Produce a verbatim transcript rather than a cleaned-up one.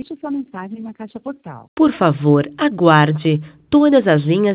Deixe sua mensagem na caixa postal. Por favor, aguarde. Todas as linhas